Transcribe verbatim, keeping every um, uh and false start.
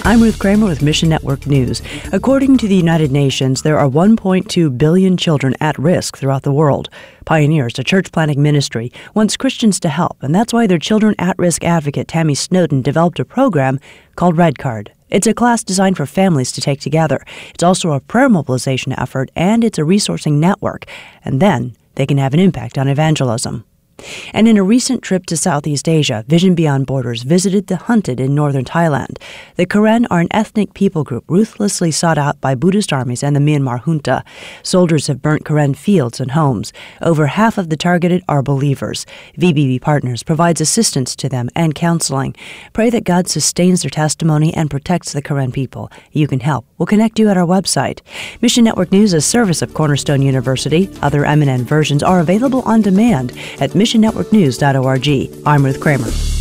I'm Ruth Kramer with Mission Network News. According to the United Nations, there are one point two billion children at risk throughout the world. Pioneers, a church planting ministry, wants Christians to help, and that's why their children at-risk advocate Tammy Snowden developed a program called Red Card. It's a class designed for families to take together. It's also a prayer mobilization effort, and it's a resourcing network. And then they can have an impact on evangelism. And in a recent trip to Southeast Asia, Vision Beyond Borders visited the hunted in northern Thailand. The Karen are an ethnic people group ruthlessly sought out by Buddhist armies and the Myanmar junta. Soldiers have burnt Karen fields and homes. Over half of the targeted are believers. V B B Partners provides assistance to them and counseling. Pray that God sustains their testimony and protects the Karen people. You can help. We'll connect you at our website. Mission Network News is a service of Cornerstone University. Other M N N versions are available on demand at mission network news dot org. I'm Ruth Kramer.